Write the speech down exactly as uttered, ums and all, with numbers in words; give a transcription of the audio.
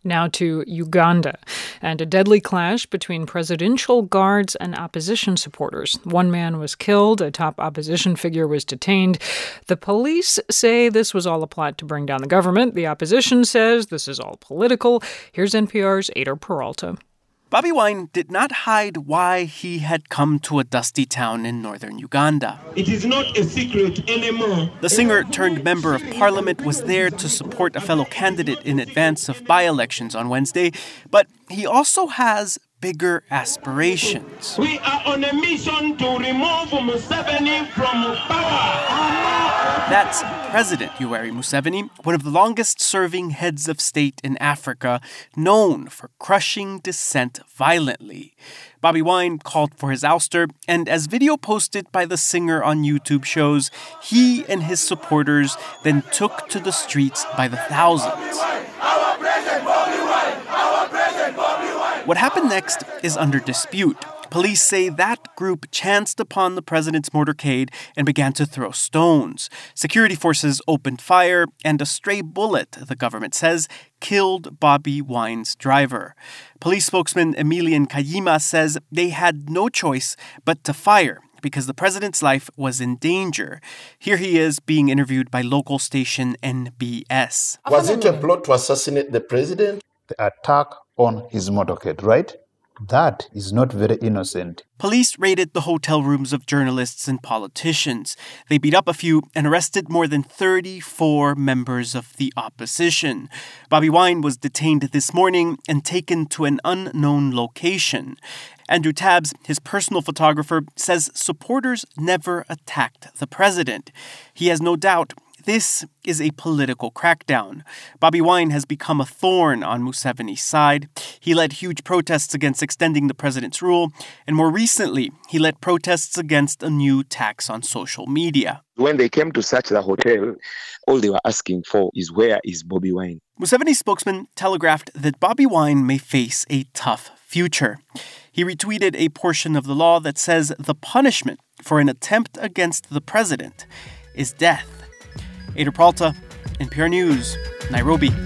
Now to Uganda, and a deadly clash between presidential guards and opposition supporters. One man was killed, a top opposition figure was detained. The police say this was all a plot to bring down the government. The opposition says this is all political. Here's N P R's Eyder Peralta. Bobi Wine did not hide why he had come to a dusty town in northern Uganda. It is not a secret anymore. The singer-turned-member of parliament was there to support a fellow candidate in advance of by-elections on Wednesday, but he also has bigger aspirations. We are on a mission to remove Museveni from power. That's President Yoweri Museveni, one of the longest-serving heads of state in Africa, known for crushing dissent violently. Bobi Wine called for his ouster, and as video posted by the singer on YouTube shows, he and his supporters then took to the streets by the thousands. What happened next is under dispute. Police say that group chanced upon the president's motorcade and began to throw stones. Security forces opened fire, and a stray bullet, the government says, killed Bobi Wine's driver. Police spokesman Emilian Kayima says they had no choice but to fire because the president's life was in danger. Here he is being interviewed by local station N B S. Was it a plot to assassinate the president? The attack on his motorcade, right? That is not very innocent. Police raided the hotel rooms of journalists and politicians. They beat up a few and arrested more than thirty-four members of the opposition. Bobi Wine was detained this morning and taken to an unknown location. Andrew Tabbs, his personal photographer, says supporters never attacked the president. He has no doubt this is a political crackdown. Bobi Wine has become a thorn on Museveni's side. He led huge protests against extending the president's rule, and more recently, he led protests against a new tax on social media. When they came to search the hotel, all they were asking for is, where is Bobi Wine? Museveni's spokesman telegraphed that Bobi Wine may face a tough future. He retweeted a portion of the law that says the punishment for an attempt against the president is death. Eyder Peralta, N P R News, Nairobi.